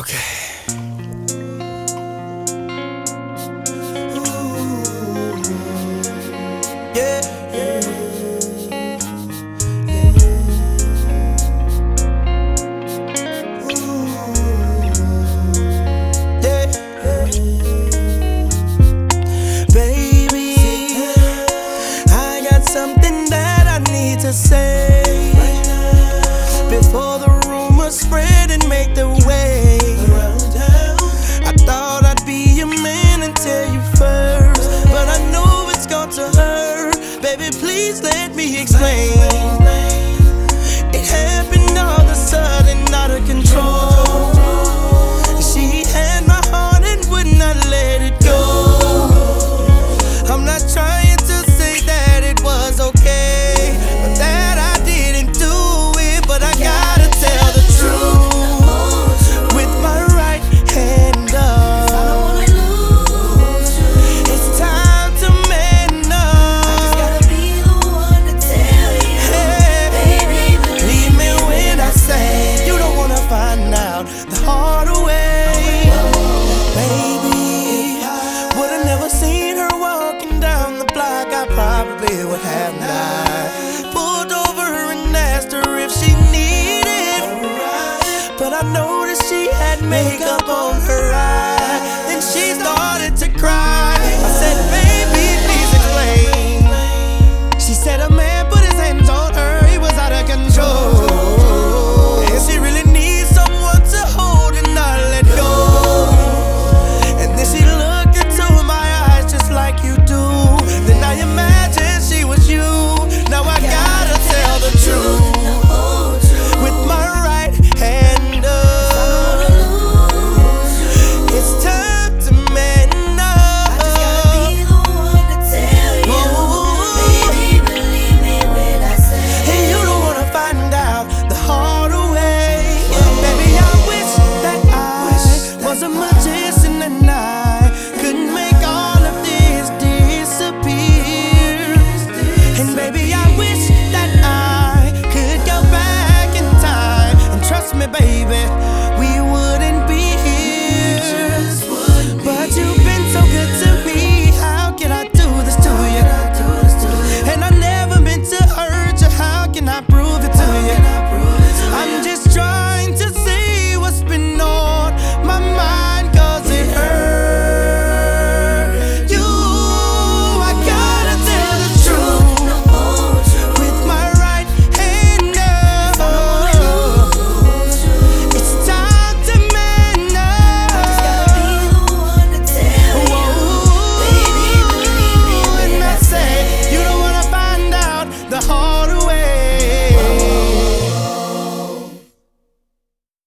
Okay. Yeah, yeah, yeah, baby, I got something that I need to say before the rumors spread and make their way around town. I thought I'd be a man and tell you first, but I know it's going to hurt. Baby, please let me explain. It happened all of a sudden, out of control. She had my heart and would not let it go. I'm not trying to say that it was okay, but that I didn't do it. But I gotta tell the truth with my right hand up. It's time to man up. I just gotta be the one to tell you, hey, baby, believe me when I say you don't wanna find out the hard way. Baby, would've never seen her walking down the block. I probably would have not pulled over and asked her if she needed a ride, but I noticed she had makeup on her eye. Then she started